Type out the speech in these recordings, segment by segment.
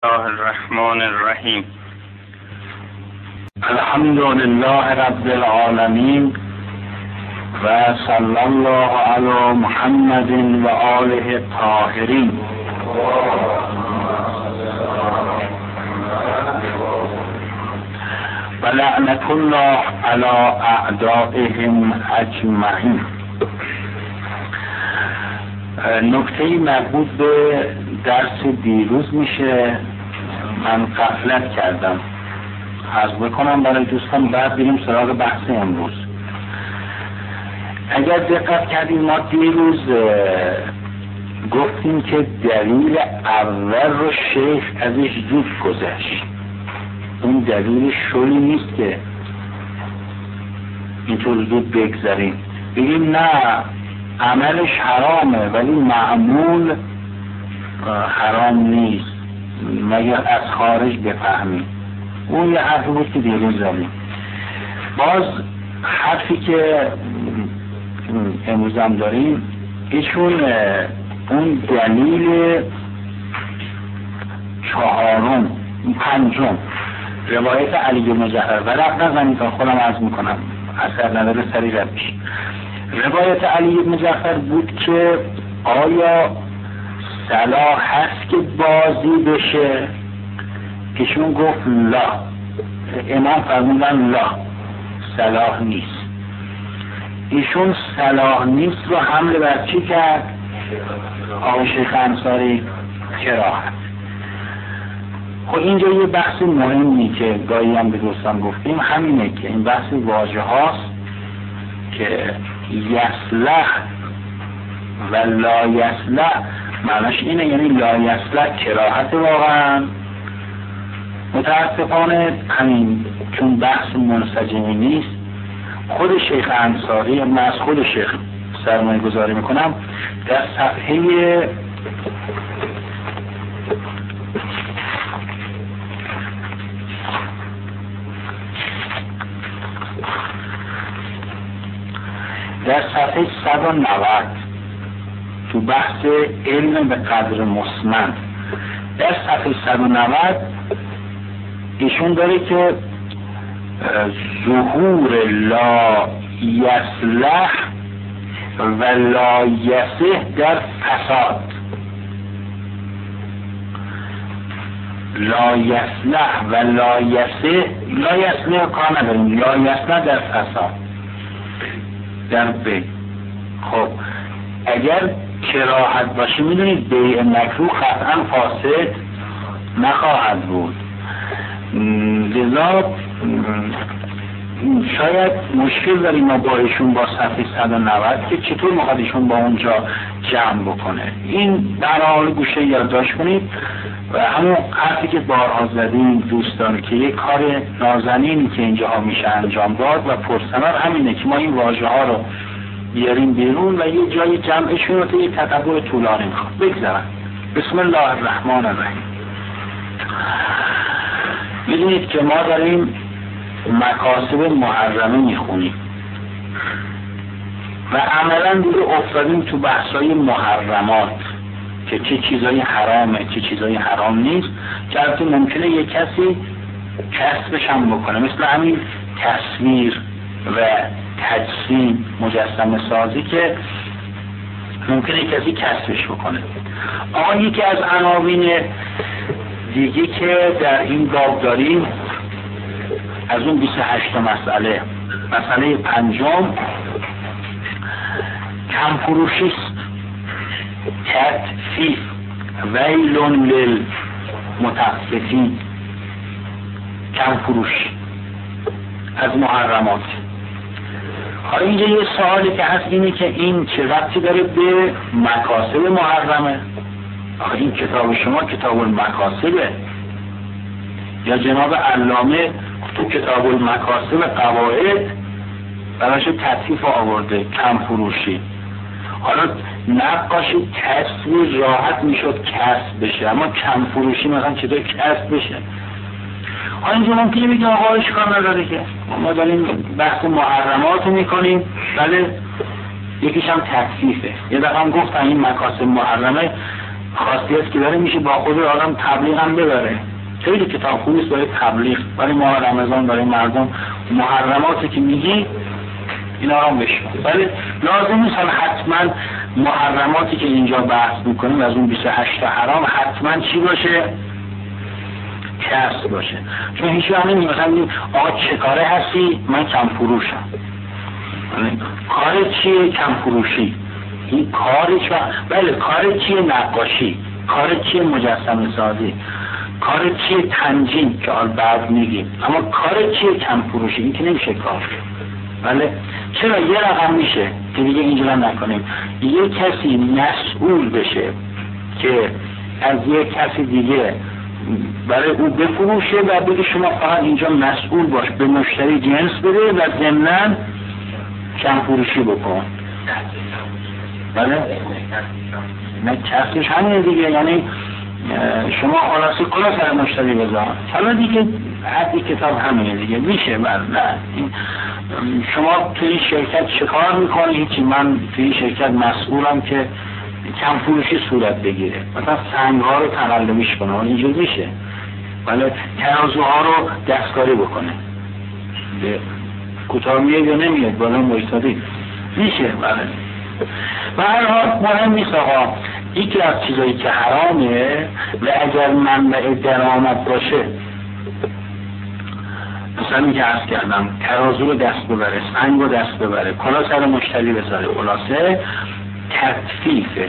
الله الرحمن الرحیم. الحمد لله رب العالمین و صلی الله علی محمد و آله الطاهرین. و لعنت الله علی اعدائهم اجمعین. نکته مربوط به درس دیروز میشه. من غفلت کردم، عرض بکنم برای دوستان، بعد بریم سراغ بحث امروز. اگر دقت کردیم ما دیروز گفتیم که دلیل اول رو شیخ ازش زود گذشت. اون دلیل شلی نیست که اینطور زود بگذاریم بگیم نه عملش حرامه ولی معمول حرام نیست مگر از خارج بفهمیم. اون یه حرفی بود که دیروز زدیم. باز حرفی که امروز هم داریم ایشون اون دلیل چهارم پنجم روایت علی بن جعفر و رفت نزنید تا خودم عرض میکنم اثر نداره سریع رد میشه. روایت علی بن جعفر بود که آیا صلاح هست که بازی بشه؟ ایشون گفت لا. امام فرمودن لا، صلاح نیست. ایشون صلاح نیست رو حمل بر چی کرد؟ آقای شیخ انصاری کراهت. خب اینجا یه بحث مهمی که گاهی هم به دوستان گفتیم همینه که این بحث واژه هاست که یصلح و لا یصلح معناش اینه، یعنی لا یصلح کراهت واقعا. متاسفانه همین چون بحث منسجمی نیست، خود شیخ انصاری، من از خود شیخ سرمایه گذاری میکنم، در صفحه در صفحه 190 تو بحث علم به قدر مسند در صفحه 190 ایشون داره که ظهور لا یصلح و لا یصح در فساد. لا یصلح و لا یصح، لا یصلح کار نداریم، لا یصلح در فساد در بیع. خب اگر کراهت باشه میدونید بیع مکروه قطعا فاسد نخواهد بود. لذا شاید مشکل داریم ما با ایشون با صفحه 190 که چطور میخواد ایشون با اونجا جمع بکنه. این در حال گوشه یادداشت کنید و همون حرفی که بارها زدیم دوستان که یک کار نازنینی که اینجاها میشه انجام داد و پرسنار همینه که ما این واژه ها رو بیاریم بیرون و یه جای جمعشون رو یه تتبع طولانی میخواد بگذارن. بسم الله الرحمن الرحیم. میدونید که ما داریم مکاسب محرمه میخونیم و عملا دیگه افتادیم تو بحثای محرمات که چه چیزایی حرامه چه چیزایی حرام نیست، که البته ممکنه یک کسی کسبش هم بکنه، مثل همین تصویر و تجسیم مجسمه سازی که ممکنه یک کسی کسبش بکنه. آن یکی از عناوین دیگه که در این باب داریم از اون 28 مسئله، مسئله پنجم کم فروشی است. تطفیف ویل للمطففین، کم فروشی از محرمات. حالا اینجا یه سوالی که هست اینه که این چه ربطی داره به مکاسب محرمه؟ آخه این کتاب شما کتاب المکاسبه یا جناب علامه تو کتاب المکاسب قواعد براش تطفیف آورده کم فروشی. حالا نقاشی تصویر راحت میشد کسب بشه، اما کم فروشی مثلا چطور کسب بشه؟ حالا اینجا ممکنه بگیم آقا اشکال نداره که ما داریم بحث محرمات رو میکنیم، بله یکیش هم تطفیفه. یه دفعه هم گفتن این مکاسب محرمه خاصیت که داره میشه با خود آدم تبلیغ هم ببره. خیلی کتاب خوبی است برای تبلیغ، برای ماه رمضان، برای مردم محرماتی که میگی اینا رو بشون. ولی لازم نیست حتما محرماتی که اینجا بحث میکنیم از اون 28 تا حرام حتما چی باشه؟ کسب باشه. چون هیچ وقت نمیگه مثلا آقا چه کاره هستی؟ من کم فروشم. کار چیه؟ کم فروشی. این کارش بله کار چیه؟ نقاشی. کار چیه؟ مجسمه سازی. کار چیه؟ تنجیم که حال بعد میگیم. اما کار چیه؟ کم فروشی. این که نمیشه کار. بله چرا یه رقم میشه که دیگه اینجا نکنیم یه کسی مسئول بشه که از یه کسی دیگه برای او بفروشه و بگه شما فقط اینجا مسئول باش، به مشتری جنس بده و ضمناً کم فروشی بکن. بله نه کسبش همینه دیگه، یعنی شما خلاصی کلا سر مشتری بذار. حالا دیگه حدی کتاب همینه دیگه میشه. بله شما توی این شرکت چه کار میکنی؟ هیچی، من توی این شرکت مسئولم که کم فروشی صورت بگیره، مثلا سنگ ها رو تقلبیش کنه، اینجور میشه. ولی ترازوها رو دستکاری بکنه، کوتاه میاد یا نمیاد بالا وایسادی میشه. بله و هر حال مهم نیست آقا یکی از چیزایی که حرامه و اگر منبع درآمد باشه، مثلا که عرض کردم ترازو رو دست ببره، سنگ رو دست ببره، کلا سر مشتری بذاره، خلاصه تطفیفه.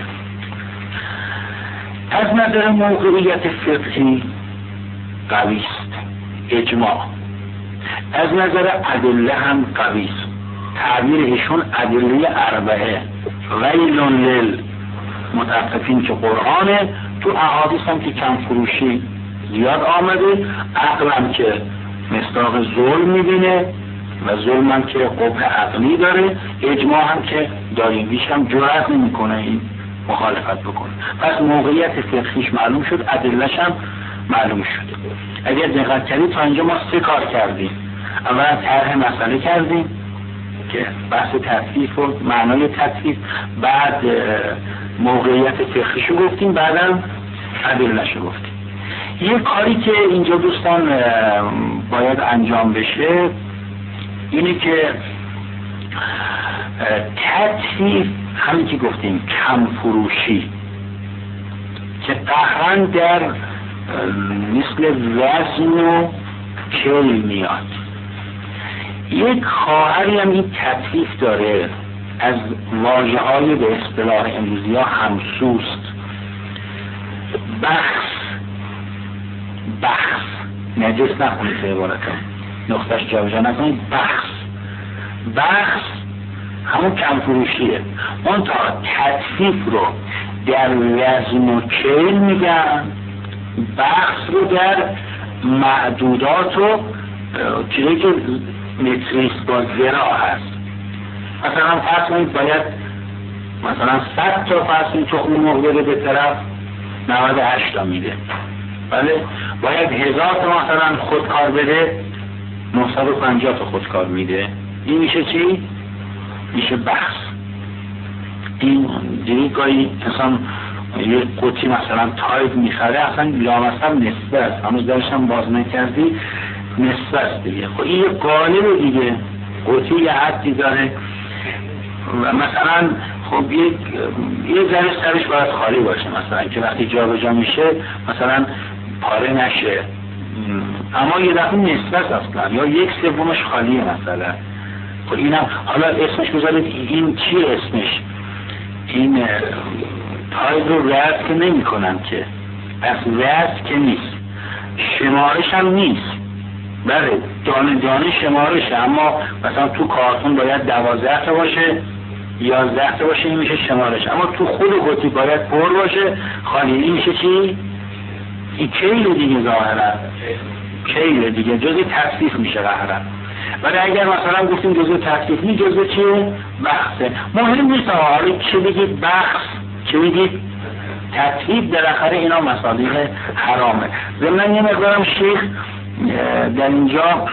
از نظر موقعیت فقهی قوی است اجماع، از نظر ادله هم قوی است. تعبیر ایشون ادله اربعه ویل للمطففین که قرآنه، تو احادیث هم که کم فروشی زیاد آمده، عقل هم که مصداق ظلم میبینه و ظلم هم که قبح عقلی داره، اجماع هم که داریم، هیچ هم جرأت نمیکنه این مخالفت بکنه. پس موقعیت فقهیش معلوم شد، ادله‌ش هم معلوم شد. اگر دقت کردید تا اینجا ما 3 کار کردیم. اول طرح مسئله کردیم که بحث تطفیف و معنای تطفیف، بعد موقعیت فقهیشو گفتیم، بعدم ادله‌شو گفتیم. یه کاری که اینجا دوستان باید انجام بشه اینه که تطفیف، همین که گفتیم کم فروشی که قهرن در مثل وزن و کل میاد. یک خواهری هم این تطفیف داره، از واژه های به اصطلاح امروزی ها همسوست، بخس نجس نخونید به عبارتم، نقطش جابجا نکنید. بخس همون کم فروشیه. اون تا تطفیف رو در وزن و کیل میگن، بخس رو در معدودات و چیزی که متریست با ذراع هست. مثلا فرض کنید باید مثلا 100 تا فرض تخم مرغ بده به طرف 98 تا میده، بله باید 1000 تا مثلا خودکار بده 950 تا خودکار میده. این میشه چی؟ میشه بخس. این دیگه انسان یه قوطی مثلا تایب میخره، اصلا لامصب نصفه است، هنوز درشم باز نکردی، نصفه است دیگه. خب این یه قالب دیگه، قوطی یه حدی داره و مثلا خب یه ذره سرش باید خالی باشه، مثلا که وقتی جا به جا میشه مثلا پاره نشه، اما یه دفعه نصفه است اصلا، یا 1/3 خالیه مثلا. خب اینم حالا اسمش بذارید، این چی اسمش؟ این تایب رو رد که نمی کنن که، از رد که نیست، شمارش هم نیست. بله دانه دانه شمارشه، اما مثلا تو کارتون باید 12 تا باشه 11 تا باشه، این میشه شمارش. اما تو خود قوطی باید پر باشه خالی، این میشه چی؟ این کیل دیگه، ظاهرا کیل دیگه، جزء تطفیف میشه قهرن. ولی اگر مثلا گفتیم جزء تطفیف نیست، جزء چیه؟ بخصه. مهم نیست حالا چه بگید بخص چه بگید تطفیف، بالاخره اینا مصادیق حرامه. ضمن یه مقدارم شیخ در اینجا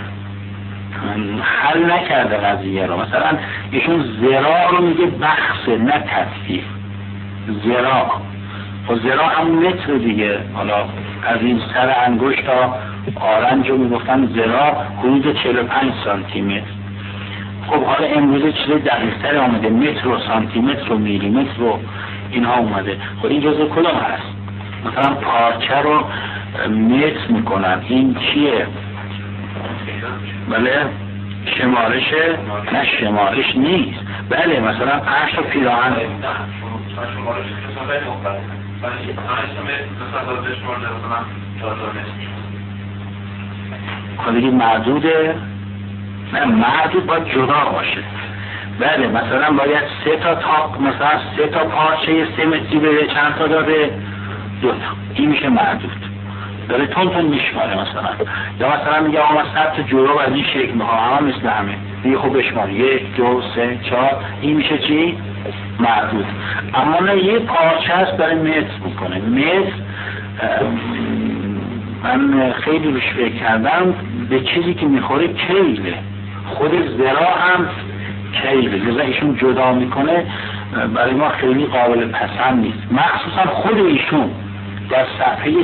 حل نکرده قضیه رو، مثلا ایشون ذراع رو میگه بخصه نه تطفیف. ذراع خب ذراع همون متر دیگه. حالا از این سر انگشت تا آرنج رو میگفتن ذراع حدود 45 سانتی متر. خب حالا امروزه چیز دقیق‌تر آمده، متر و سانتی متر و میلی متر و اینها اومده. خب این جزء کدام هست؟ مثلا پارچه رو متر میکنن، این چیه؟ بله شمارشه؟ نه شمارش نیست. بله مثلا 5 تا پیراهن خودی معدوده؟ نه معدود باید جدا باشه. بله مثلا باید 3 تا تاق، مثلا 3 تا پارچه 3 متری بده، چند تا داره؟ 2 تا. این میشه معدود. داره تون میشماره مثلا. یا مثلا میگه آقا من 100 تا جوراب از این شکل میخوام، همه مثل همه. دیگه خب بشمار 1 2 3 4. این میشه چی؟ معدود. اما نه یه پارچه هست داره متر میکنه. متر من خیلی روش فکر کردم، به چیزی که میخوره کیله. خود ذراع هم کیله، لذا ایشون جدا میکنه. برای ما خیلی قابل پسند نیست. مخصوصا خود ایشون در صفحه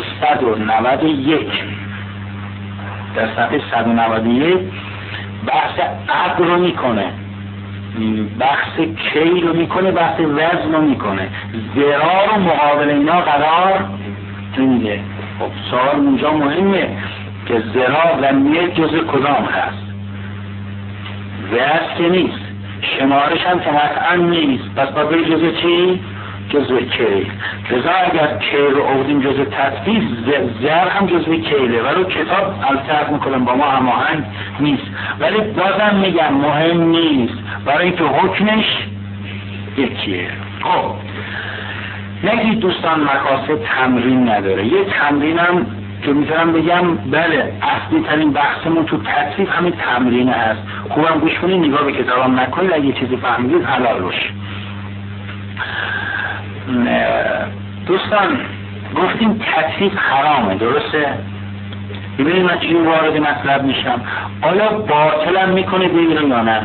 191 بحث عقل رو میکنه، بحث کیل رو میکنه، بحث وزن رو میکنه. ذراع رو مقابل اینا قرار نمیده. خب سوال اونجا مهمه که ذراع و میل جزء کدام هست؟ وزن که نیست، شمارش هم که قطعا نیست، پس با به جزء چی؟ جزء کیل. لذا اگر کیل رو آوردیم جزء تطبیق، زر هم جزء کیله. ولی کتاب التحق میکنم با ما هماهنگ نیست، ولی بازم میگم مهم نیست برای اینکه حکمش یکیه. خب نگید دوستان مقاصد تمرین نداره. یه تمرینم که میتونم بگم بله اصلی ترین بحثمون تو تطبیق همین تمرینه هست. خوبم گوش کنید، نگاه به کتابم نکنید، اگه چیزی فهمیدید حلال باشه. دوستان گفتیم تطبیق حرامه، درسته؟ ببینید من چی وارد مطلب میشم. آیا باطلم میکنه بگیره یا نه؟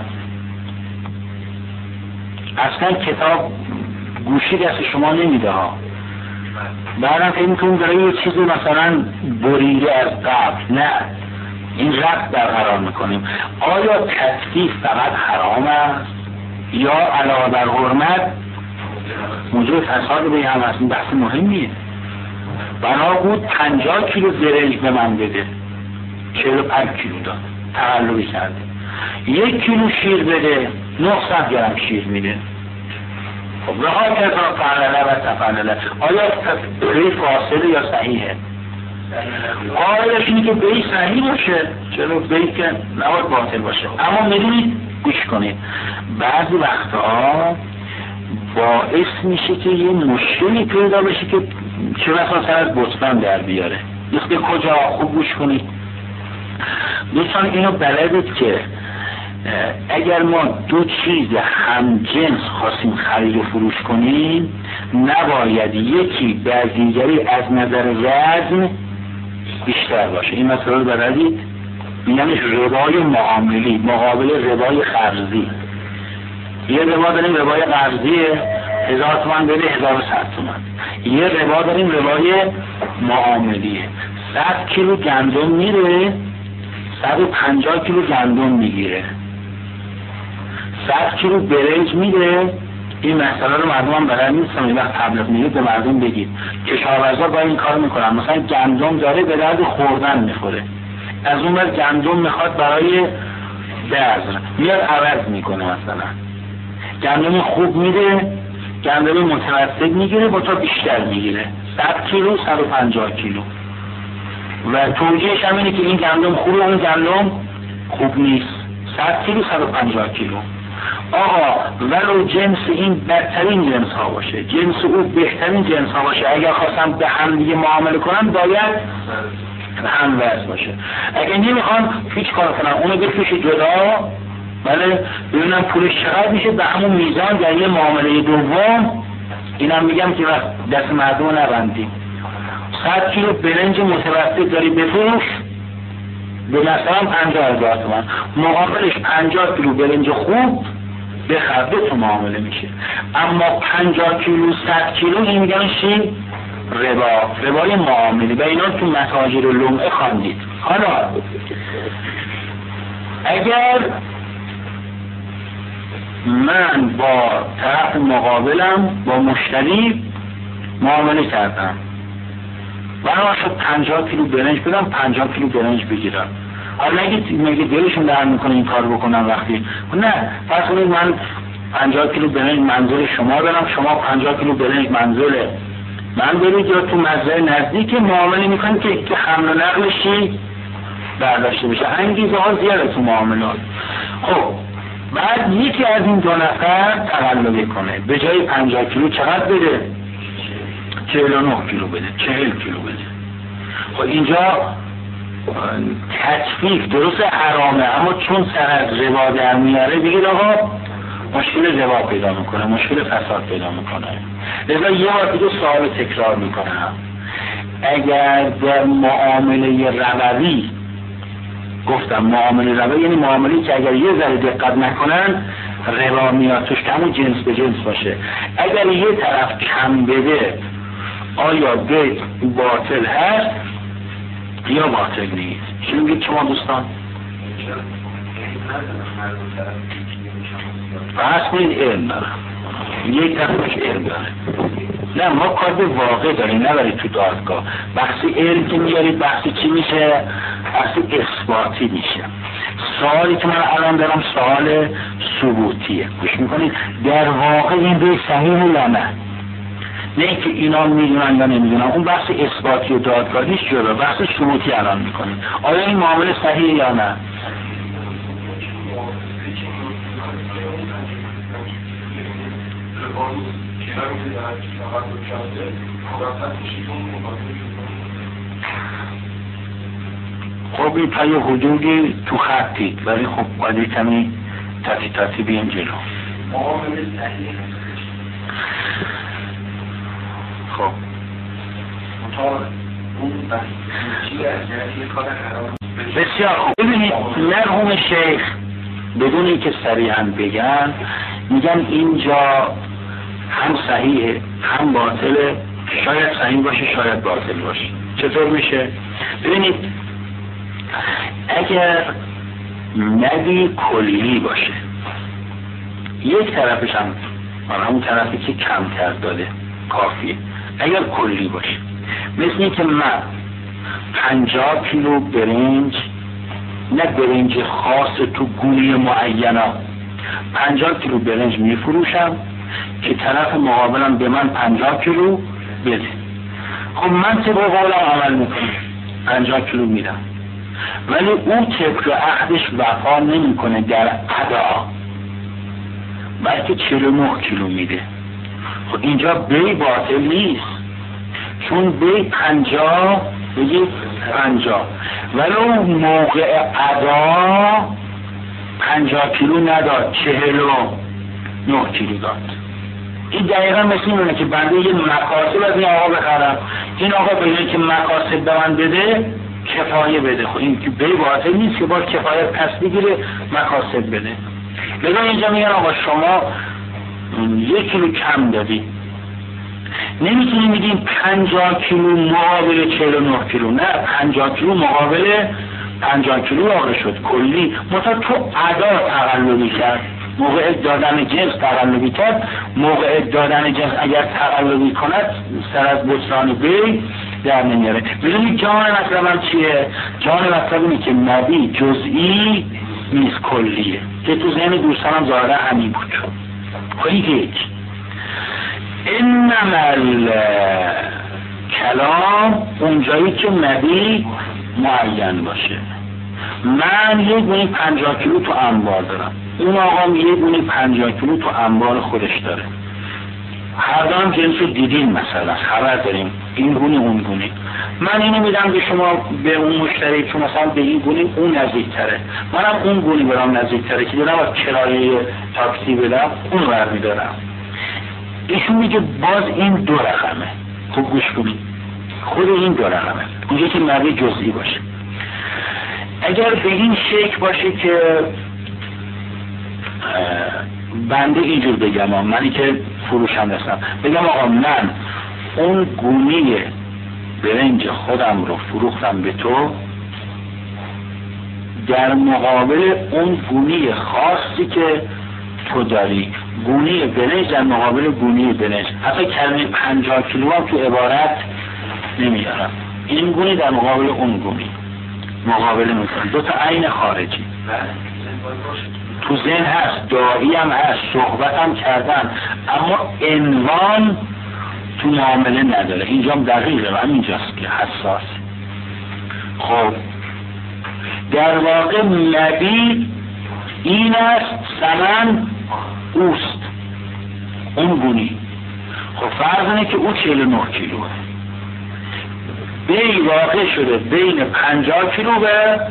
اصلا کتاب گوشی دست شما نمیده ها. بعدم فکر میکنیم داره یه چیزی مثلا بریده از قبل. نه، این ربط برقرار میکنیم. آیا تطبیق فقط حرام است یا علاوه بر حرمت موجب فساد به هم هست؟ این بحث مهمیه. بنا بود 50 کیلو زرنج به من بده، 45 کیلو داد، تقلبی کرده. 1 کیلو شیر بده، 900 گرم شیر میده. خب رها کردن فعلله و تفعلله. آیا بی فاصله یا صحیحه؟ قاعدش اینه که بی صحیح باشه، چرا بی که نباید باطل باشه. اما میدونید گوش کنید، بعضی وقتا باعث میشه که یه مشکلی پیدا بشه که چه وقتا سر از بطلان در بیاره. یخته کجا؟ خوب گوش کنید دوستان. اینو بلدید که اگر ما دو چیز همجنس خواستیم خرید و فروش کنیم، نباید یکی بر دیگری از نظر وزن بیشتر باشه. این مسئله رو بلدید؟ میگنش ربای معاملی مقابل ربای قرضی. یه ربا داریم ربای قرضیه 1000 تومان بده 1100 تومان. یه ربا داریم ربای معاملیه. 100 کیلو گندم میره 150 کیلو گندم میگیره. 100 کیلو برنج میده. این مسئله رو مردم هم بلد نیستن. این وقت تبلیغ میگید به مردم بگید. کشاورزا با این کار میکنن. مثلا گندم داره به درد خوردن میخوره، از اون بر گندم میخواد برای بذر، میاد عوض میکنه. مثلا گندم خوب میده، گندم متوسط میگیره با تا بیشتر میگیره، 100 کیلو 150 کیلو. و توجیهش هم اینه که این گندم خوبه اون گندم خوب نیست. 100 کیلو 150 کیلو. آقا ولو جنس این بدترین جنس ها باشه، جنس او بهترین جنس ها باشه، اگر خواستم به هم دیگه معامله کنم باید هم وزن باشه. اگر نمیخوان هیچ کار کنم اونو بفروشه جدا، بله ببینم پولش چقدر میشه، به همون میزان در یه معامله دوم اینم میگم که دست مردم نبندیم. 100 کیلو برنج متوسط داری بفروش به مثلا 50,000 تومان، مقابلش 50 کیلو برنج خوب بخر، 2 تا معامله میشه. اما 50 کیلو 100 کیلو این میگن چی؟ ربای معامله و اینا تو متاجر لمعه خواندید. حالا اگر من با طرف مقابلم با مشتری معامله کردم و من شد 50 کیلو برنج بدم 50 کیلو برنج بگیرم، حالا نگید دلشون در میکنه این کار بکنم وقتی نه، پس کنید من 50 کیلو برنج منزل شما دارم، شما 50 کیلو برنج منزل من برید، یا تو مزرعه نزدیک معامله میکنید که حمل و نقلشی برداشته بشه. انگیزه ها زیاده تو معاملات. خب بعد یکی از این دو نفر تقلبی کنه، به جای 50 کیلو چقدر بده؟ 49 کیلو بده، 40 کیلو بده. خب اینجا تطفیف درست حرامه، اما چون سر از ربا در میاره دیگه آقا مشکل ربا پیدا میکنه، مشکل فساد پیدا میکنه. لذا یه بار دیگه سوال تکرار میکنم، اگر در معامله ربوی، گفتم معامله ربوی یعنی معامله‌ای که اگر یه ذره دقت نکنن ربا میاد توش، که همون جنس به جنس باشه، اگر یه طرف کم بده آیا بیع باطل هست یا باطل نیست؟ چی میگید شما دوستان؟ پس این علم داره، یک طرفش علم داره. نه ما کار به واقع داریم، نبرید تو دادگاه. بحثی علم که میارید بحثی چی میشه؟ بحثی اثباتی میشه. سوالی که من الان دارم سوال ثبوتیه. گوش میکنید در واقع این بیع صحیح یا نه؟ نه که اینا میدونن یا نمیدونن، اون بحث اثباتی و دادگاهیش جدا، بحث ثبوتی الان میکنید. آیا این معامله صحیح یا نه؟ خب این پای حدودی تو خطی، ولی خب باید کمی تحقیقاتی بیان جلو. خب بسیار خوب. ببینید مرحوم شیخ بدون اینکه صریحاً بگن میگن اینجا هم صحیحه هم باطله، شاید صحیح باشه شاید باطل باشه. چطور میشه؟ ببینید اگر نبی کلی باشه، یک طرفش هم همون طرفی که کمتر داده کافیه. اگر کلی باشه مثل این که من 50 کیلو برنج، نه برنج خاص تو گونه معینا، 50 کیلو برنج میفروشم که طرف مقابلم به من 50 کیلو بده. خب من طبق قولم عمل میکنم 50 کیلو میدم، ولی اون طبق عهدش وفا نمیکنه در ادا، بلکه 49 کیلو میده. خب اینجا بیع باطل نیست، چون بیع 50 بگید 50، ولی اون موقع ادا 50 کیلو نداد، 49 کیلو داد. این دقیقا مثل اینه که بنده یه مکاسب از این آقا بخرم، این آقا بگه که مکاسب به من بده کفایه بده. خب این که بیع باطل نیست که باید کفایت پس بگیره مکاسب بده. لذا اینجا میگن آقا شما 1 کیلو کم دادی، نمیتونی میدیم 50 کیلو مقابل 49 کیلو، نه 50 کیلو مقابل 50 کیلو واقع شد کلی، مثلا تو ادا تقلبی کرد، موقع دادن جنس تقلبی کرد، موقع دادن جنس اگر تقلبی کند سر از بطلان بیع در نمیاره. ببینید جان مطلب چیه؟ جان مطلب اینه که نبی جزئی نیست کلیه، که تو ذهن دوستانم ظاهرا همین بود. خیلی هیچ انما کلام اونجایی که نبی معین باشه. من یک گونه 50 کیلو تو انبار دارم، اون آقا یک گونه 50 کیلو تو انبار خودش داره، هر دو هم جنس رو دیدین، مثلا خبر داریم این گونه اون گونه. من اینو میدم به شما، به اون مشتری که مثلا به این گونه اون نزدیکتره، منم اون گونه برام نزدیکتره که دارم از کرایه تاکسی بدم اون برمیدارم. ایشون میگه باز این 2 رقمه. خوب گوش کنید، خود این 2 رقمه اونجا که نبی جزئی باشه. اگر به این شکل باشه که بنده اینجور بگم، منی که فروشنده هستم بگم آقا من اون گونه برنج خودم رو فروختم به تو در مقابل اون گونه خاصی که تو داری. گونه برنج در مقابل گونه برنج. حتی کلمه 50 کیلو هم تو عبارت نمیارم. این گونه در مقابل اون گونه مقابله میکنم. دو تا عین خارجی تو ذهن هست، دعایی هم هست، صحبت هم کردن، اما عنوان تو معامله نداره. اینجا هم دقیقه و همینجاست که حساس. خب در واقع مبی این است، ثمن اوست، اون گونی. خب فرض اینه که او 49 کیلوه، بی واقع شده بین 50 کیلو و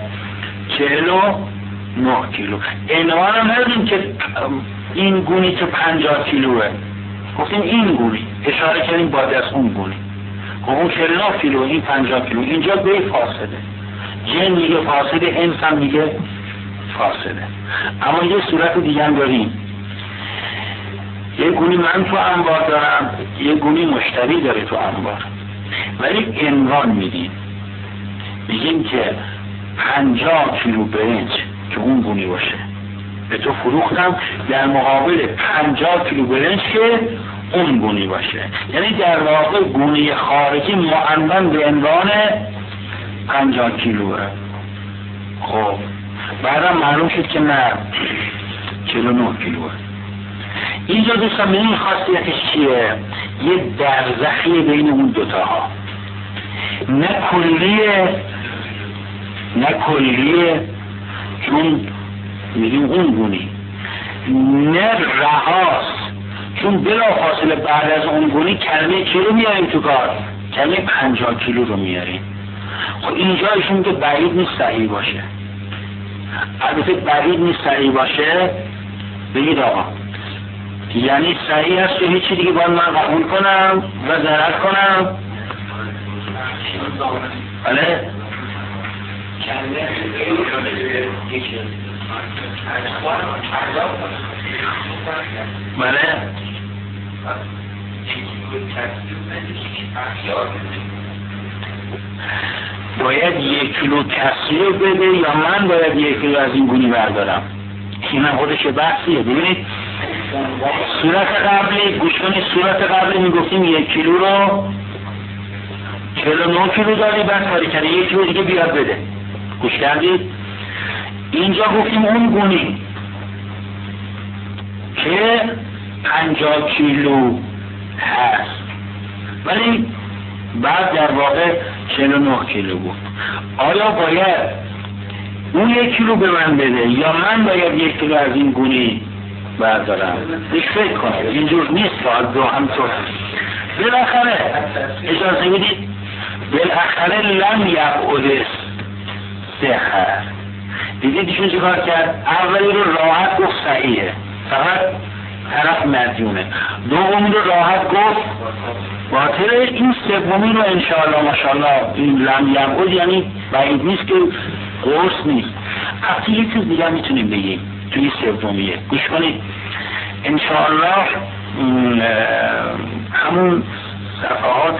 49 کیلو. عنوان هم نداریم که این گونی که 50 کیلوه، گفتیم این گونی، اشاره کردیم با دست اون گونی. خب اون 49 کیلو، این 50 کیلو. اینجا بی فاصله، جن میگه فاصله، انس هم میگه فاصله. اما یه صورت دیگه هم داریم، یه گونی من تو انبار دارم، یه گونی مشتری داره تو انبار، ولی عنوان میدیم، میگیم که 50 کیلو برنج که اون گونی باشه به تو فروختم در مقابل 50 کیلو برنج که اون گونی باشه. یعنی در واقع گونه خارجی معنون به عنوان 50 کیلوه. خب بعدم معلوم شد که نه 49 کیلوه. اینجا دوستان من این خاصیتش چیه؟ یه درزخی بین اون دوتاها، نه کلیه چون میگیم اون گونی، نه رهاست چون بلا فاصله بعد از اون گونی کلمه کیلو میاریم تو کار، کلمه 50 کیلو رو میاریم. خب اینجا ایشون که بعید نیست صحیح باشه. البته بعید نیست صحیح باشه، بگید آقا یعنی صحیح است که هیچی دیگه باید من قبول کنم و ضرر کنم؟ بله؟ بله؟ باید 1 کیلو کسری بده یا من باید 1 کیلو از این گونی بردارم؟ این هم خودش بحثیه. ببینید صورت قبلی، گوش کنید، صورت قبلی میگفتیم 1 کیلو رو 49 کیلو داری، بعد کاری کنه 1 کیلو دیگه بیاد بده. گوش کردید؟ اینجا گفتیم اون گونی که 50 کیلو هست، ولی بعد در واقع 49 کیلو بود. آیا باید اون 1 کیلو به من بده یا من باید 1 کیلو از این گونی بردارم؟ یک فکر کنید، اینجور نیست که دو همطور. بالاخره اجازه بدید، بالاخره لم یبعد سحر. دیدید ایشون چه کار کرد؟ اولی رو راحت گفت صحیحه، فقط طرف مدیونه. دومی رو راحت گفت باطله. این سومی رو انشاءالله ماشاءالله این لم یبعد یعنی بعید نیست که قرص نیست. حتی یک چیز دیگه میتونیم بگیم توی سومیه، گوش کنید انشاءالله همون صفحات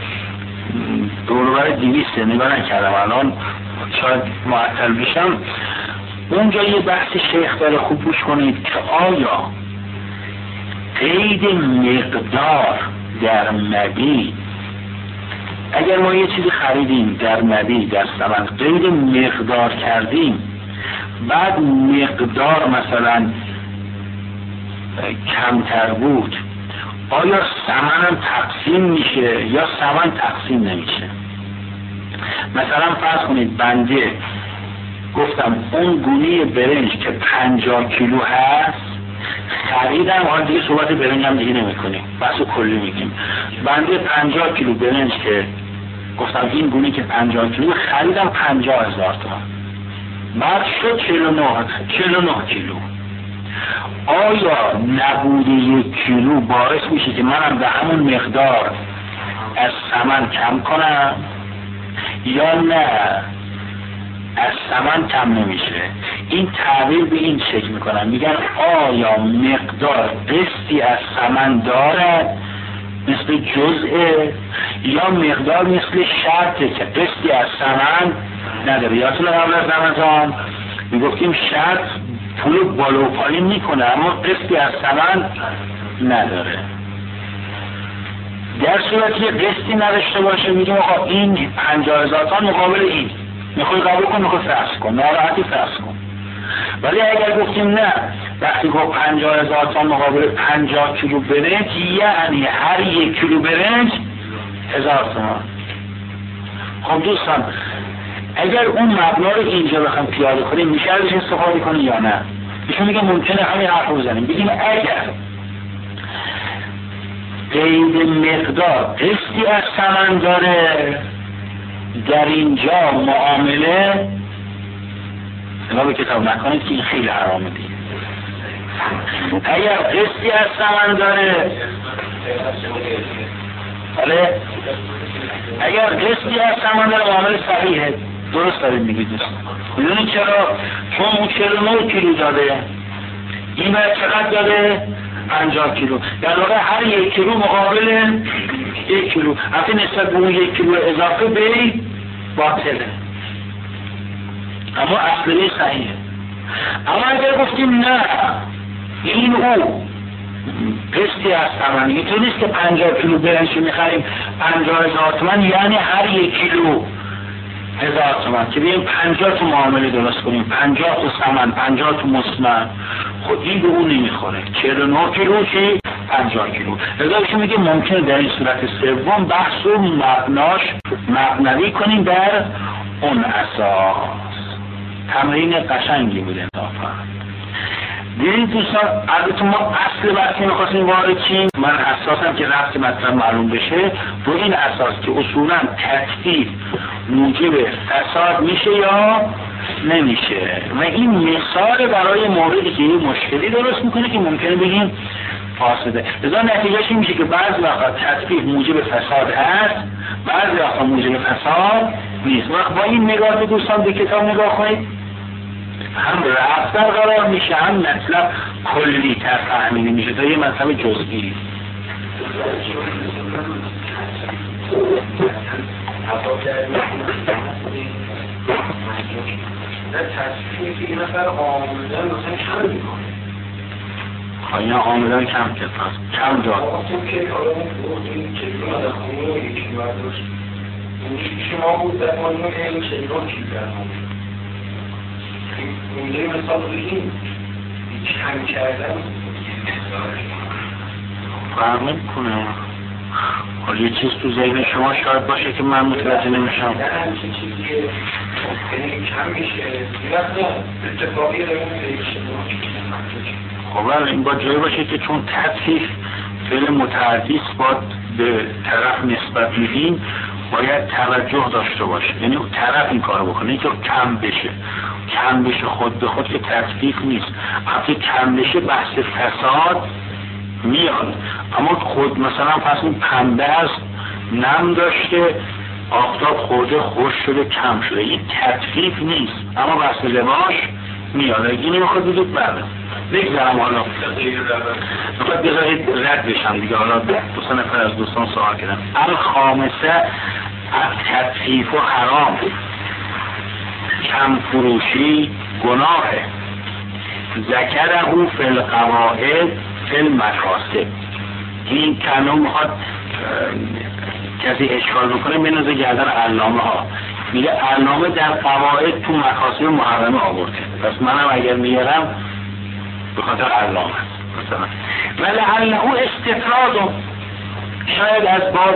دوربر 200 نگاه نکردم الان شاید معطل بشم، اونجا یه بحث شیخ داره، خوب گوش کنید که آیا قید مقدار در مبی، اگر ما یه چیزی خریدیم در مبی در ثمن قید مقدار کردیم، بعد مقدار مثلا کمتر بود، آیا ثمن هم تقسیم میشه یا ثمن تقسیم نمیشه؟ مثلا فرض کنید بنده گفتم اون گونی برنج که 50 کیلو هست خریدم، حالا دیگه صحبت برنج هم دیگه نمی کنیم، بحث کلی میگیم. بنده 50 کیلو برنج که گفتم این گونی که 50 کیلو خریدم 50,000 تومان، بعد شد 49 کیلو. آیا نبود 1 کیلو باعث میشه که منم به همون مقدار از ثمن کم کنم یا نه از ثمن کم نمیشه؟ این تعبیر به این شکل میکنن، میگن آیا مقدار قسطی از ثمن دارد مثل جزءه یا مقدار مثل شرطه که قسطی از ثمن نداره. یادتونه قبل از رمضان میگفتیم شرط پول بالا و پایین میکنه اما قسطی از ثمن نداره. در صورتی که قسطی نداشته باشه میگیم آقا این 50,000 تومان مقابل این میخوای قبول کن، میخوای فرض کن، ناراحتی فرض کن. ولی اگر گفتیم نه، وقتی گفت 50,000 تومان مقابل 50 کیلو برنج، یعنی هر 1 کیلو برنج 1000 تومان. خب دوستان اگر اون مبنا رو اینجا بخوام پیاده کنیم میشه ازش استفاده کنیم یا نه؟ ایشون میگه ممکنه همین حرف رو بزنیم، بگیم اگر قید مقدار قسطی از ثمن داره در اینجا معامله نگاه به کتاب نکنید که این خیلی حرامه دیگه. اگر قسطی از ثمن داره بله اگر قسطی از ثمن داره معامله صحیحه. درست دارید میگید دوست. میدونید چرا؟ چون اون 49 کیلو داده، این بر چقدر داده؟ 50 کیلو. در واقع هر 1 کیلو مقابل 1 کیلو. حتی نسبت به اون 1 کیلو اضافه به باطله، اما اصلی صحیحه. اما اگر گفتیم نه این او قسطی از ثمن، اینطور نیست که 50 کیلو برنج میخریم 50,000 تومان یعنی هر 1 کیلو 1000 تومان، که بیم 50 تو معامله درست کنیم، 50 تو ثمن، 50 تو مسمن. خود این به اون نمیخوره. 49 کیلو چی؟ 50 کیلو. لذا میگه ممکنه در این صورت سوم بحث رو مبنوی کنیم بر اون اساس. تمرین قشنگی بود انصافا. دیدید دوستان، البته ما اصل بحثی میخواستیم وارد چیم. من اساسم که رفت مطلب معلوم بشه رو این اساس که اصولا تکفیر موجب فساد میشه یا نمیشه و این مثال برای موردی که این مشکلی درست میکنه که ممکنه بگیم فاسده. لذا نتیجهش این میشه که بعضی وقتا تکفیر موجب فساد هست، بعضی وقتا موجب فساد نیست. وقت با این نگاه به دوستان به کتاب نگاه کنید، هم رفتن قرار میشه، هم مطلب کلی تر فهمیده میشه تا یه مطلب جزئی. اینا آمدن کم که پس کم داد شما بود در مانون این شیران چی کردن اونجای مثال بگیم کم کردن فرق نمی‌کنه. حالا یه چیز تو ذهن شما شاید باشه که من متوجه نمیشم. نه همچین چیزی که کم میشه نه اتفاقی داریم خب این با جایی باشه که چون تطفیف فعل متعدی باید به طرف نسبت میدیم باید توجه داشته باشه، یعنی طرف این کارو بکنه، این که کم بشه خود به خود که تطفیف نیست. وقتی کم بشه بحث فساد میاد، اما خود مثلا پس این پنبه است نم داشته آفتاب خورده خوش شده کم شده، این تطفیف نیست اما بحث لباش میاد. اگه نمیخواد بگید بله بگذارم حالا میخواد بذارید رد بشم دیگه. حالا دو نفر از دوستان سوال کردن الخامسه تطفیف و حرام، کم فروشی گناهه، ذکره فی القواعد فی المکاسب. این کلمه میخواد کسی اشکال بکنه بنازه گردن علامه ها، میگه علامه در قواعد تو مکاسب محرمه آورده، پس منم اگر میارم به خاطر علامه مثلا. ولعله استطراد، شاید از باب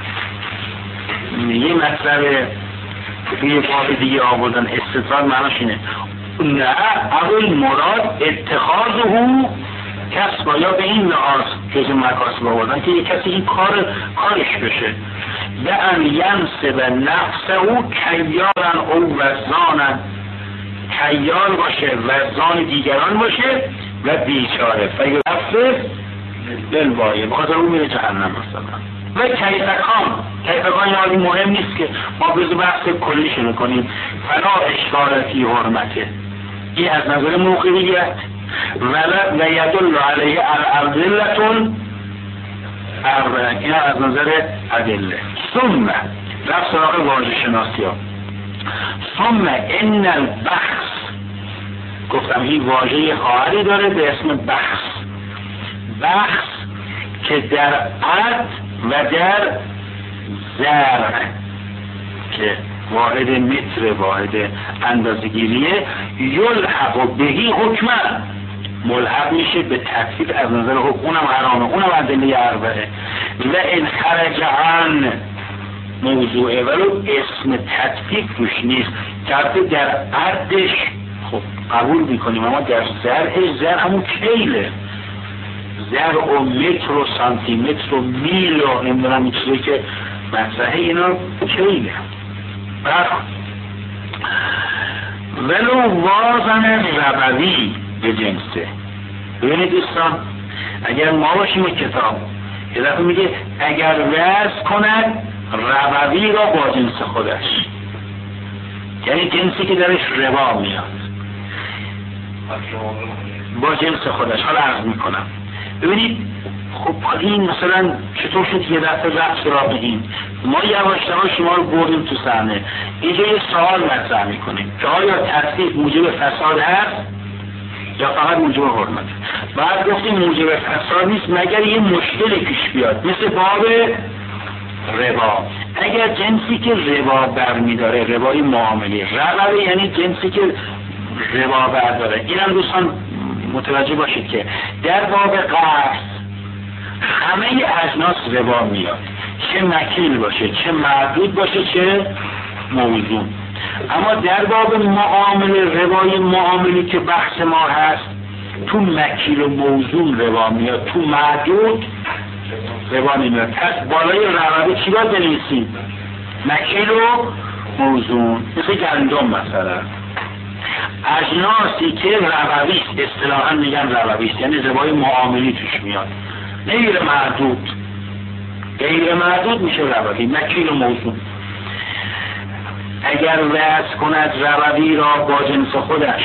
یه مطلب توی باب دیگه آوردن استطراد معناش اینه نه اول مراد اتخاذه کسب، یا به این لحاظ جز مکاسب آوردن که یک کسی این کارش بشه به ان ینصب نفسه او کیارن او وزانن، کیار باشه وزان دیگران باشه و بیچاره فیرفت دلوایه بخاطر اون میره جهنم مثلا. و کیفکان یادی مهم نیست که ما بزو بحث کلی شروع کنیم. فلا اشکالتی حرمته، این از نظر موقعیت و یدل علیه الارذلتون اربعه. اینا از نظر ادله. ثم رفت سراغ واژه شناسی ها. ثم ان البحث، گفتم این واژه خواهری داره به اسم بحث. بحث که در عد و در زرع که واحد متر، واحد اندازه‌گیریه، یلحق بهی حکما، ملحق میشه به تکلیف از نظر حکم، اونم حرامه، اونم ادله اربعه. و ان خرج عن موضوعه، ولو اسم تطبیق روش نیست، که در عدش خب قبول میکنیم، اما در زرعش، زرع همون کیله، زرع و متر و سانتی متر و میل و نمیدونم این چیزی که مطرحه، اینا کیله. ولو وازن ربوی به جنسه. ببینید دوستان، اگر ما باشیم کتاب یه دفعه میگه اگر وزن کند ربوی را با جنس خودش، یعنی جنسی که درش ربا میاد با جنس خودش. حالا عرض میکنم، ببینید خب این مثلا چطور شد یه دفعه رفت سراغ این، ما یواش یواش شما رو بردیم تو صحنه. اینجا یه سوال مطرح میکنیم که آیا تصدیق موجب فساد هست یا فقط موجب حرمت؟ بعد گفتیم موجب فساد نیست مگر یه مشکل پیش بیاد، مثل باب ربا. اگر جنسی که ربا برمیداره، ربای معاملی، ربا یعنی جنسی که ربا برداره. اینم دوستان متوجه باشید که در باب قرض همه اجناس ربا میاد، چه مکیل باشه، چه معدود باشه، چه موزون. اما در باب معامله، ربای معاملی که بحث ما هست، تو مکیل و موزون ربا میاد، تو معدود ربا نمیاد. پس بالای ربا چی باید بنویسیم؟ مکیل و موزون. مثل گندم مثلا، اجناسی که ربویست، اصطلاحاً میگن ربویست، یعنی ربای معاملی توش میاد، غیر معدود. غیر معدود میشه ربوی، مکیل و موزون. اگر وزن کند ربوی را با جنس خودش،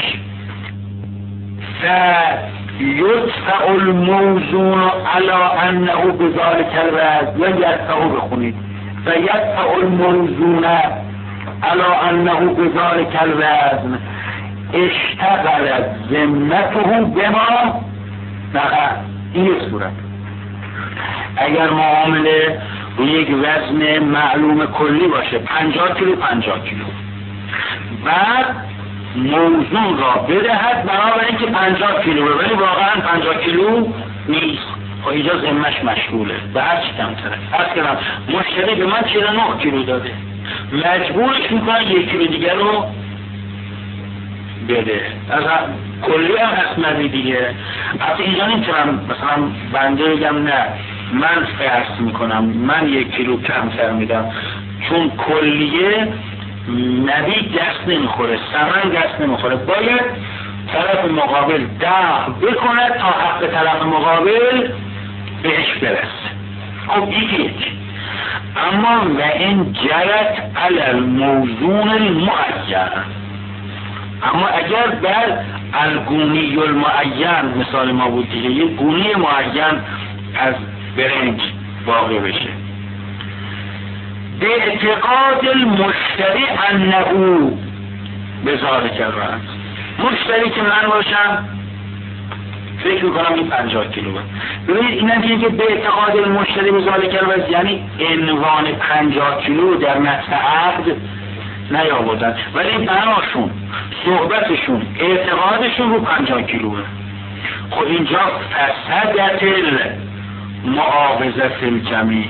فیدفع الموزون علی انه بذلک الوزن، یا یدفعه بخونید، فیدفع الموزون علی انه بذلک الوزن اشتغلت ذمته بما نقع. این صورت اگر معامله روی یک وزن معلوم کلی باشه، 50 کیلو 50 کیلو، بعد موزون را بدهد بنابراین اینکه 50 کیلو، ولی واقعا 50 کیلو نیست، خب اینجا ذمه‌اش مشغوله به هر چی کمتره. از کنم مشتری به من 49 کیلو داده، مجبورش میکنن 1 کیلو دیگر رو بده. از کلی هم اسمدی دیگه. حتی اینجا نمیتونم مثلا بنده بگم نه من فرض میکنم من 1 کیلو کمتر میدم، چون کلیه نبی دست نمیخوره، ثمن دست نمیخوره، باید طرف مقابل دفع بکند تا حق طرف مقابل بهش برسه. خب یک. اما و این جرت علی الموزون المعین، اما اگر در الگونی المعین مثال ما بود دیگه، یک گونی معین از برنج واقع بشه، به اعتقاد المشتری انه بذلک الوزن، مشتری که من باشم فکر میکنم این 50 کیلو بود. ببینید این هم که به اعتقاد المشتری بذلک الوزن یعنی عنوان 50 کیلو در متن عقد نیاوردن، ولی بناشون، صحبتشون، اعتقادشون رو 50 کیلوه. خب اینجا فسدت المعاوضه الجمیع،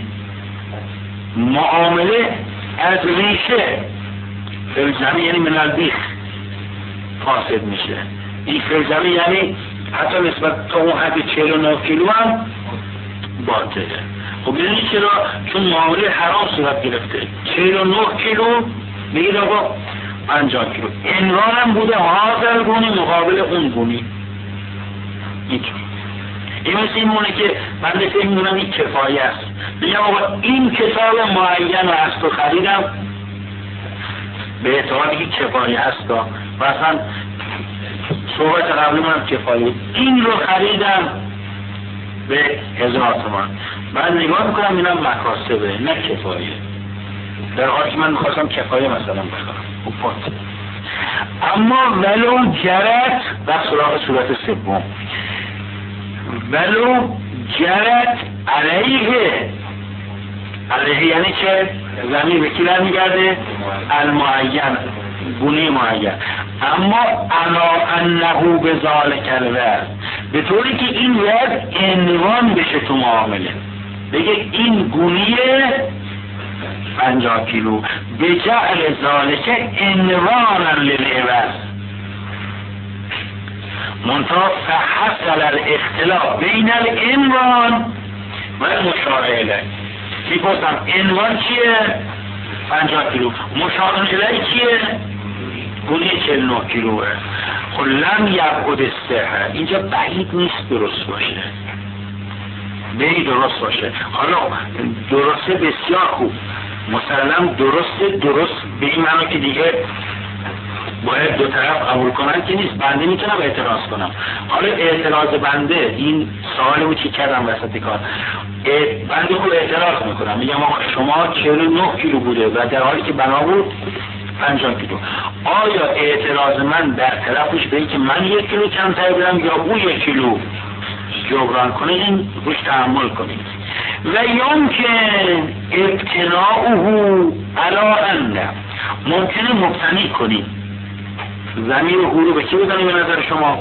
معامله از ریشه الجمیع یعنی من البیخ فاسد میشه. این الجمیع یعنی حتی نسبت تا اون حد 49 کیلو هم باطله. خب ببینید چرا؟ چون معامله حرام صورت گرفته. 49 کیلو بگید آقا 50 کیلو، عنوان هم بوده حاضر گونی مقابل اون گونی. این مثل این مونه که من فکر می‌کنم این کفایه است، میگم آقا این کتاب معین رو از تو خریدم به اعتقادی که کفایه است، و اصلا صحبت قبلی من کفایه، این رو خریدم به 1000 تومان، من نگاه میکنم اینم مکاسبه نه کفایه، در حالی که من میخواستم کفایه مثلا بخورم او پات. اما ولو جرت و سراغ صورت سوم، ولو جرت علیه یعنی چه؟ ضمیر به کی برمیگرده؟ المعین، گونه معین. اما انا انه به ذالک الوزن، به طوری که این وزن عنوان بشه تو معامله، بگه این گونه 50 کیلو به جعل ذالک عنوانا للعوض منتها فحصل الاختلاف بین العنوان و المشار الیه. میپرسم عنوان چیه؟ 50 کیلو. مشار الیه چیه؟ گونه 49 کیلوه. خب لم یبعد الصحه، اینجا بعید نیست درست باشه، بری درست باشه. حالا درسته بسیار خوب، مسلم درست به این معنی که دیگه باید دو طرف قبول کنن که نیست، بنده میتونم اعتراض کنم. حالا اعتراض بنده این سوالی بود که کردم وسط کار، بنده خود اعتراض میکنم، میگم آقا شما 49 کیلو بوده و در حالی که بنا بود 50 کیلو. آیا اعتراض من در طرفش به این که من 1 کیلو کمتر بدم یا او 1 کیلو جبران کنه، این روش تحمل کنید. و یمکن ابتناؤه علی انه، ممکنه مبتنی کنید ضمیر او رو به کی بزنید به نظر شما؟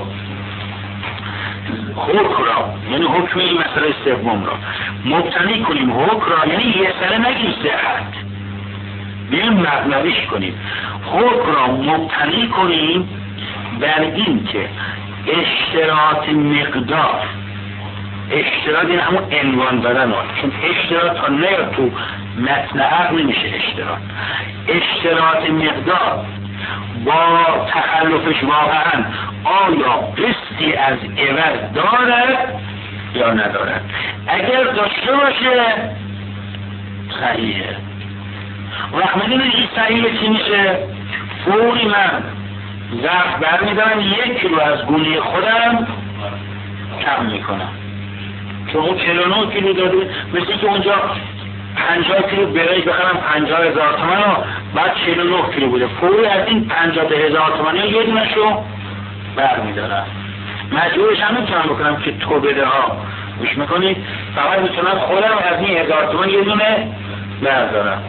حکم را، یعنی حکم این مسئله سوم را مبتنی کنیم، حکم را یعنی یه سره نگیم صحت، بیم مبنویش کنیم، حکم را مبتنی کنیم بر این که اشتراط مقدار، اشتراط این همون عنوان دادن ها، چون اشتراط ها نیاد تو متن عقل نمیشه اشتراط مقدار با تخلفش واقعا آیا قسطی از عوض دارد یا ندارد. اگر داشته باشه صحیحه. وقت میدونی این صحیحه چی میشه؟ فوری من ظرف برمیدارم 1 کیلو از گونه خودم کم میکنم، چون اون 49 کیلو داده، مثل که اونجا 50 کیلو برنج بخرم 50,000 تومان و بعد 49 کیلو بوده، فوری از این 50,000 تومانی یه دونشو برمیدارم. مجبورش هم میتونم بکنم که تو بده ها، گوش میکنید، فقط میتونم خودم از این 1000 تومان یه دونه بردارم.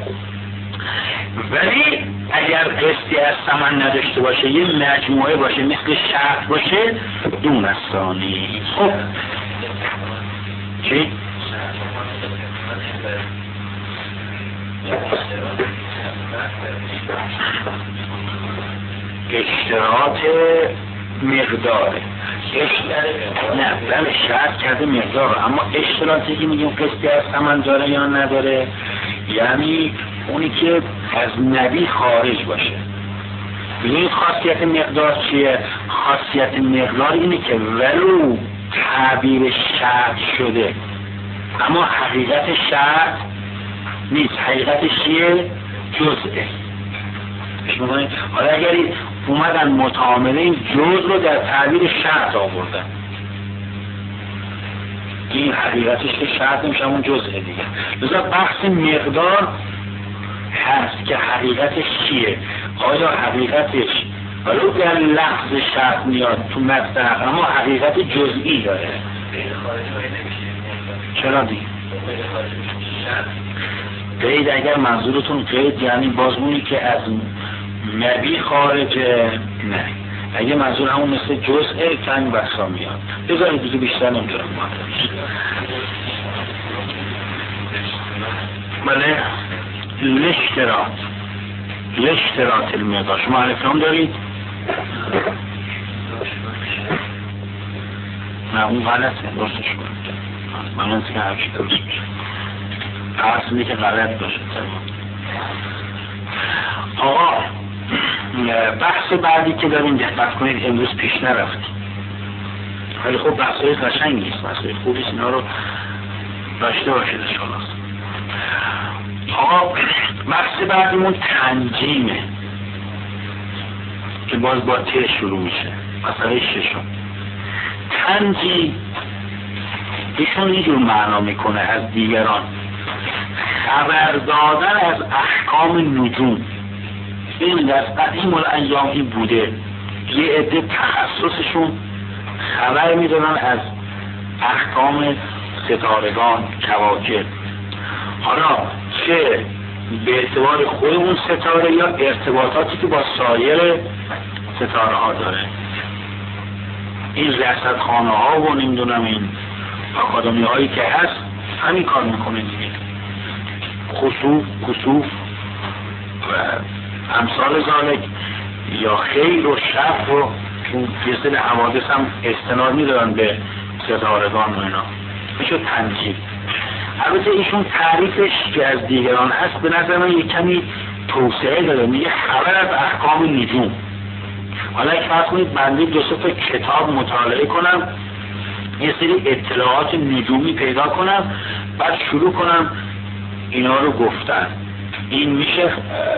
ولی اگر قسطی از ثمن نداشته باشه، یه مجموعه باشه، مثل شرط باشه، دون از ثانی. خب چی؟ اشتراط مقداره، نه بله شرط کرده مقدار، اما اشتراطی که میگیم قسطی از ثمن داره یا نداره، یعنی اونی که از نبی خارج باشه. این خاصیت مقدار چیه؟ خاصیت مقدار اینه که ولو تعبیر شرط شده اما حقیقت شرط نیست، حقیقتش چیه؟ جزئه. حالا اگر اومدن متعامله این جزء رو در تعبیر شرط آوردن، این حقیقتش که شرط نمیشه، همون جزئه دیگه. لذا بحث مقدار هست که حقیقتش چیه، آیا حقیقتش ولو در لفظ شرط میاد تو مصدر اما حقیقت جزئی داره. چرا دیگه؟ قید اگر منظورتون قید یعنی بازمونی که از نبی خارجه، نه. اگه منظور همون مثل جزء تنگ بحثا میاد، بذارید دیگه بیشتر نمیدونم بله. لشتراط المقدار، شما الفلام دارید؟ نه اون غلطه، درستش کنید. من از که هرچی درست میشه اصلی که غلط باشه. آقا بحث بعدی که داریم دقت کنید، امروز پیش نرفتیم ولی خب بحثای قشنگی است، بحثای خوبی است، اینا رو داشته باشید انشاءالله. آقا بحث بعدیمون تنجیمه که باز با ته شروع میشه. مسئله ششم تنجیم ایشون اینجور معنا میکنه از دیگران، خبر دادن از احکام نجوم. این در قدیم الایامی بوده، یه عده تخصصشون خبر میدادن از احکام ستارگان، کواکب، حالا چه به اعتبار خود اون ستاره یا ارتباطاتی که با سایر ستاره ها داره. این رصدخانه ها و نمیدونم این آکادمی هایی که هست همین کار میکنه دیگه، خسوف، کسوف و امثال ذالک، یا خیر و شر و یه سری حوادث هم استناد میدارن به ستارگان و اینا، میشه تنجیل. البته ایشون تعریفش که از دیگران هست به نظر من یک کمی توسعه داره، میگه خبر از احکام نجوم. حالا اگه فرض کنید بنده دو سه تا کتاب مطالعه کنم، یه سری اطلاعات نجومی پیدا کنم، بعد شروع کنم اینا رو گفتن، این میشه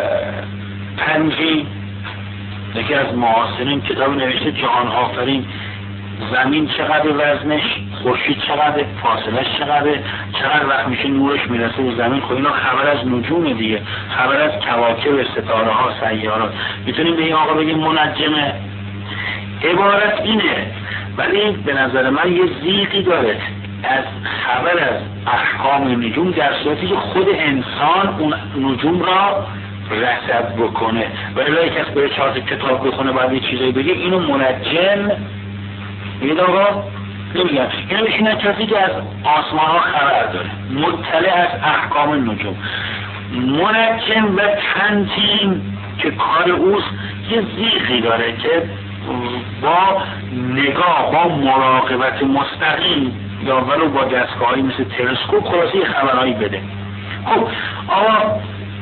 تنجیم. یکی از معاصرین کتاب نوشته جهان آفرین، زمین چقدر وزنش، خورشید چقدر، فاصلش چقدر وقت میشه نورش میرسه به زمین. خب اینا خبر از نجوم دیگه، خبر از کواکب، ستاره ها، سیارات. میتونیم به این آقا بگیم منجمه. عبارت اینه، ولی به نظر من یه زیغی داره از خبر از احکام نجوم، در صورتی که خود انسان اون نجوم را رصد بکنه. ولی اگه کسی بره 4 کتاب بخونه بعد یه چیزایی بگه، اینو منجم میگه آقا نمیگم. اینو میشینه کسی که از آسمان ها خبر داره، مطلع از احکام نجوم. منجم و تنجیم که کار اوست یه زیغی داره که با نگاه، با مراقبت مستقیم یا ولو با دستگاهی مثل تلسکوپ خلاصی خبرهایی بده. خب آقا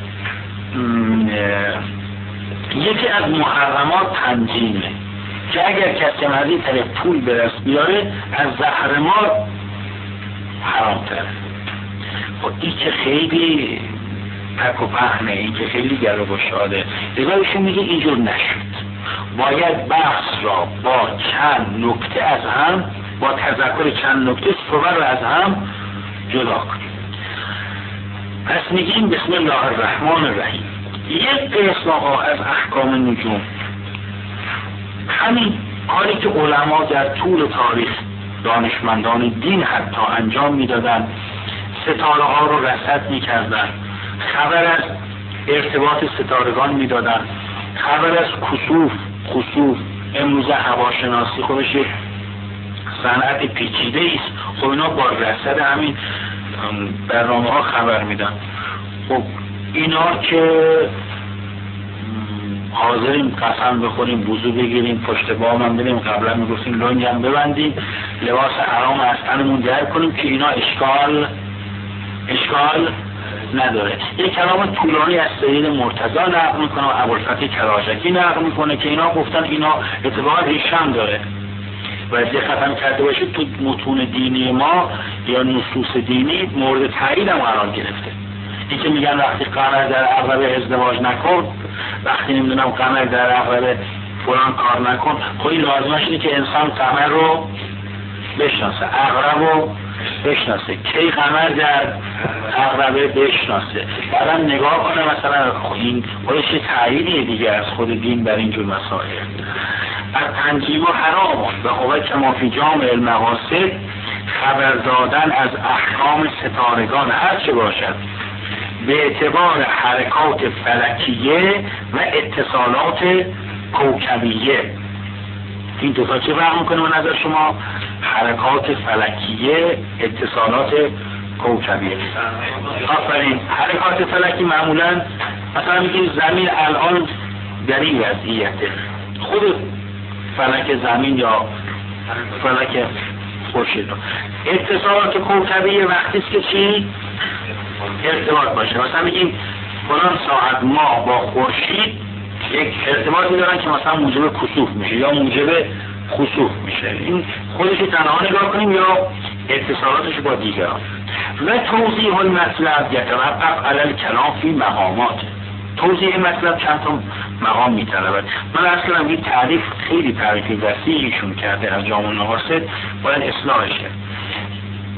یکی از محرمات تنجیمه که اگر کسی از این طریق پول به دست بیاره از زهر مار حرام تره. خب این که خیلی پک و پهنه، این که خیلی گر و گشاده. لذایشون میگه اینجور نشد، باید بحث را با چند نکته از هم، با تذکر چند نکته صور را از هم جدا کنیم. پس میگیم بسم الله الرحمن الرحیم. یک قسم از احکام نجوم، همین کاری که علما در طول تاریخ، دانشمندان دین حتی انجام میدادن، ستاره ها رو رصد میکردن، خبر از ارتباط ستارگان میدادن، خبر از کسوف، خسوف. امروز هواشناسی خودش یک صنعت پیچیده است. خب اینا با رصد همین برنامه ها خبر میدن. خب اینا که حاضریم قسم بخوریم، وضو بگیریم، پشت بام هم بریم، قبلا میگفتیم لنگ هم ببندیم، لباس حرام از تنمون در کنیم که اینا اشکال نداره. یک کلام طولانی از سید مرتضی نقل میکنه و ابوالفتح کراجکی نقل میکنه که اینا گفتن اینا اتباع ریشم داره و از ختم کرده باشه تو متون دینی ما یا نصوص دینی مورد تایید هم قرار گرفته. این که میگن وقتی قمر در عقرب ازدواج نکن، وقتی نمیدونم قمر در عقرب فلان کار نکن، خب این لازمش اینه که انسان قمر رو بشناسه، عقرب رو بشناسه، کی قمر در عقرب بشناسه، بعدم نگاه کنه مثلا. این خودش تاییدیه دیگه از خود دین بر اینجور مسائل. از تنجیم و حرام و قوت کما فی جامع المقاصد، خبر دادن از احکام ستارگان هر چه باشد به اعتبار حرکات فلکیه و اتصالات کوکبیه. این دو تا چه فرق میکنه به نظر شما؟ حرکات فلکیه، اتصالات کوکبیه. آفرین. حرکات فلکی معمولا مثلا میگیم زمین الان در این وضعیته، خود فلک زمین یا فلک خورشید. اتصالات کوکبیه وقتی است که چی؟ ارتباط باشه. مثلا میگیم فلان ساعت ماه با خورشید یک ارتباط میدارن که مثلا موجب کسوف میشه یا موجب خسوف میشه. این خودش تنها نگاه کنیم یا اتصالاتش با دیگران. و توضیح المطلب یتوقف علی الکلام فی مقامات. توضیح مطلب چند تا مقام میطلبد. من اصلا این تعریف خیلی تعریف وسیعیشون کرده از جامع المقاصد، باید اصلاحش کرد.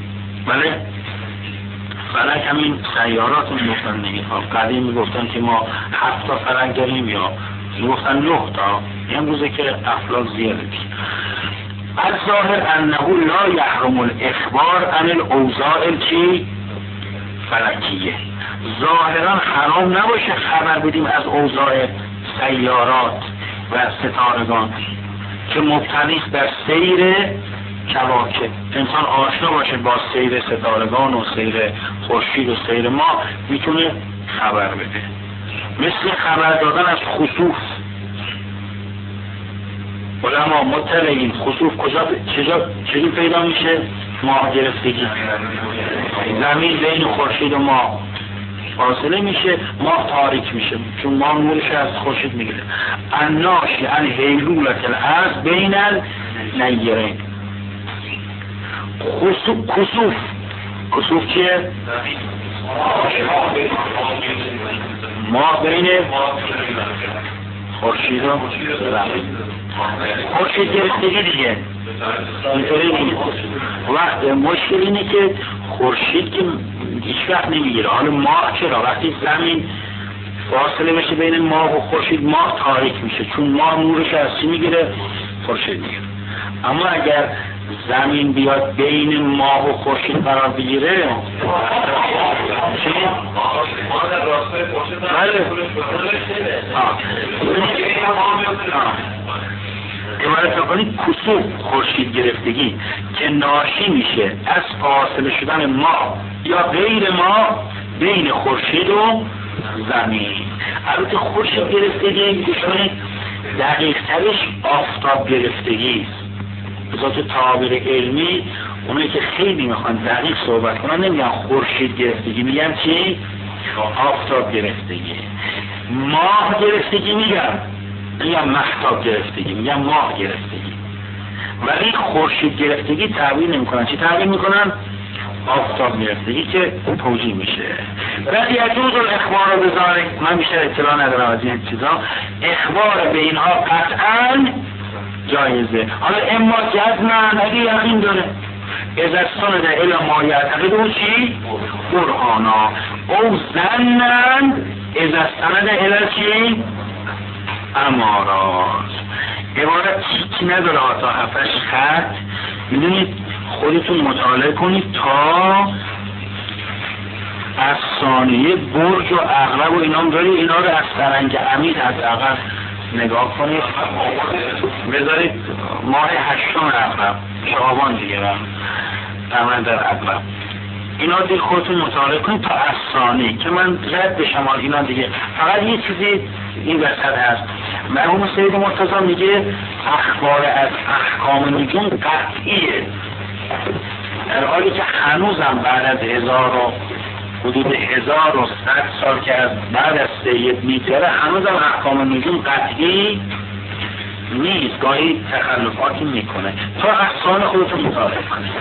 بله فلک همین سیارات میگفتن دیگه. قدیم میگفتن که ما 7 تا فلک داریم یا میگفتن 9 تا. امروزه که افلاک زیاده. الظاهر انه لا یحرم الاخبار عن الاوضاع چی فلکیه. ظاهرا حرام نباشه خبر بدیم از اوضاع سیارات و ستارگان که مبتنی است در سیر کواکب. انسان آشنا باشه با سیر ستارگان و سیر خورشید و سیر ماه میتونه خبر بده. مثل خبر دادن از خسوف. علما مطلعین خسوف چجور پیدا میشه؟ ماه گرفتگی. زمین بین خورشید و ماه فاصله میشه، ماه تاریک میشه چون ماه نورش از خورشید میگیره. الناشی عن هیلولة الارض بین النیرین. کسوف چیه؟ ماه بین خورشید و زمین. خورشید گرفتگی دیگه. وقت مشکل اینه که خورشید که هیچ وقت نمیگیره. حالا ماه چرا؟ وقتی زمین فاصله بشه بین ماه و خورشید ماه تاریک میشه چون ماه نورش از چی میگیره؟ خورشید میگیره. اما اگر زمین بیاد بین ماه و خورشید قرار بگیره چی؟ عبارت کنید کسوف خورشید گرفتگی که ناشی میشه از فاصله شدن ماه یا غیر ماه بین خورشید و زمین. البته خورشید گرفتگی دقیق ترش آفتاب گرفتگی است. بذات تعابیر علمی اونایی که خیلی میخوان دقیق صحبت کنن نمیگن خورشید گرفتگی، میگن چی؟ آفتاب گرفتگی. ماه گرفتگی میگن مهتاب گرفتگی، میگن ماه گرفتگی. ولی خورشید گرفتگی تعبیر نمیکنن. چی تعبیر میکنن؟ آفتاب گرفتگی که توجیه میشه. ولی یجوز الاخبار به ذالک. من بیشتر اطلاع ندارم از این چیزا. اخبار به اینها قطعا جایزه. حالا اما جزمن اگه یقین داره اذا سند الی ما یعتقد او چی؟ قرآنا او زنن اذا سند الی چی؟ امارات. عبارت چیزی نداره تا 7 خط. میدونید خودتون مطالعه کنید تا از ثانیه برج و عقرب و اینام داری. اینا رو از سرنگ عمید از عقرب نگاه کنید. بذارید ماه 8 عقرب شعبان دیگه من در عقرب اینا دیگه خودتون مطالعه کنید تا از ثانیه که من رد بشم اینا دیگه. فقط یه چیزی این وسط هست. مرحوم سید مرتضی میگه اخبار از احکام نجوم قطعیه، در حالی که هنوزم بعد از حدود 1100 سال که از بعد از سید میگذره هنوزم احکام نجوم قطعی نیست، گاهی تخلفاتی میکنه. تا احسان خودتون مطالعه کنید.